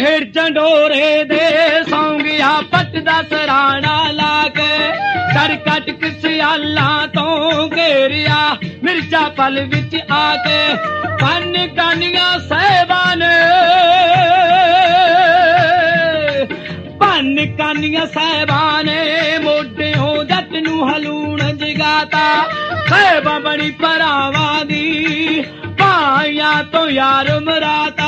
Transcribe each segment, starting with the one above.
ਹੇਠ ਝੰਡੋਰੇ ਦੇ ਸੌਂ ਗਿਆ ਪੱਟ ਦਾ ਸਰਾਣਾ ਲਾ ਕੇ ਸਰ ਕਟਕ ਸਿਆਲਾਂ ਤੋਂ ਘੇਰਿਆ ਮਿਰਜ਼ਾ ਪਲ ਵਿੱਚ ਆ ਕੇ ਪੰਨ ਕਾਨੀਆਂ ਸਾਹਿਬਾਂ ਨੇ ਪੰਨ ਕਾਨੀਆਂ ਸਾਹਿਬਾਂ ਨੇ ਮੋਢਿਓਂ ਜੱਟ ਨੂੰ ਹਲੂਣ ਜਗਾਤਾ ਸਾਹਿਬਾਂ ਬਣੀ ਭਰਾਵਾਂ ਦੀ ਭਾਈਆਂ ਤੋਂ ਯਾਰ ਮਰਾਤਾ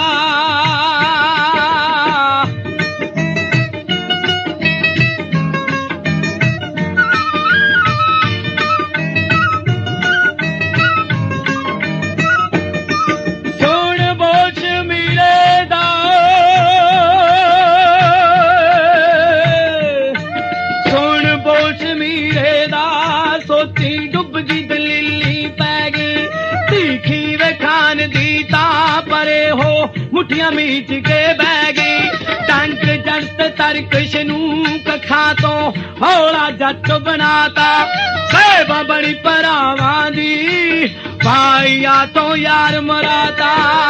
ਮੁੱਠੀਆਂ ਮੀਚ ਕੇ ਬਹਿ ਗਈ ਟੰਕ ਜੰਤ ਤਰਕਸ਼ ਨੂੰ ਕੱਖਾਂ ਤੋਂ ਹੌਲਾ ਜੱਟ ਬਣਾਤਾ ਸਾਹਿਬਾਂ ਬਣੀ ਭਰਾਵਾਂ ਦੀ ਭਾਈਆਂ ਤੋਂ ਯਾਰ ਮਰਾਤਾ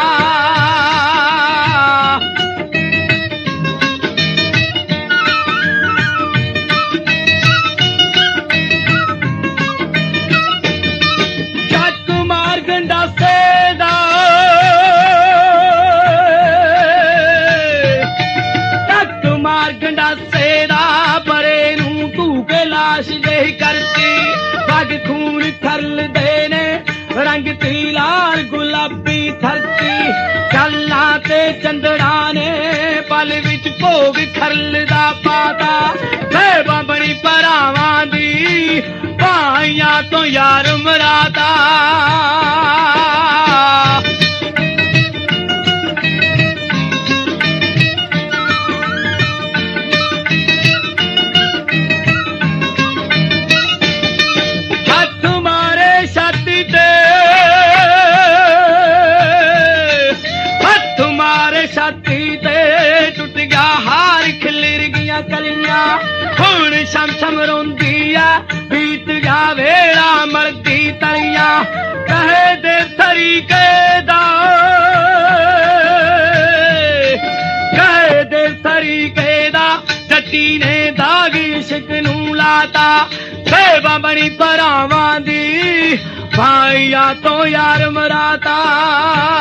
ਜੱਟ ਮਾਰ ਗੰਡਾਸੇ ਦਾ ਗੰਡਾਸੇ ਦਾ ਬਰੇ ਨੂੰ ਧੂਕੇ ਲਾਸ਼ ਜਿਹੀ ਕਰਤੀ ਪੱਗ ਖੂਨ ਖਰਲਦੇ ਨੇ ਰੰਗ ਤੀ ਲਾਲ ਗੁਲਾਬੀ ਧਰਤੀ ਚੱਲਾਂ ਤੇ ਚੰਦੜਾ ਨੇ ਪਲ ਵਿੱਚ ਭੋਗ ਖਰਲਦਾ ਪਾਤਾ ਸਾਹਿਬਾਂ ਬਣੀ ਭਰਾਵਾਂ ਦੀ ਭਾਈਆਂ ਤੋਂ ਯਾਰ ਮਰਾਤਾ ਛਾਤੀ ਤੇ ਟੁੱਟ ਗਿਆ ਹਾਰ ਖਿਲਰ ਗਈਆਂ ਕਲੀਆਂ ਹੁਣ ਸ਼ਮ ਸ਼ਮ ਰੋਂਦੀ ਆ ਬੀਤ ਗਿਆ ਵੇਲਾ ਮਰਦੀ ਤਲੀਆਂ ਕਹੇ ਦੇ ਤਰੀਕੇ ਦਾ ਕਹੇ ਦੇ ਤਰੀਕੇ ਦਾ ਜੱਟੀ ਨੇ ਦਾਗ ਇਸ਼ਕ ਨੂੰ ਲਾਤਾ ਸਾਹਿਬਾਂ ਬਣੀ ਭਰਾਵਾਂ ਦੀ ਭਾਈਆਂ ਤੋਂ ਯਾਰ ਮਰਾਤਾ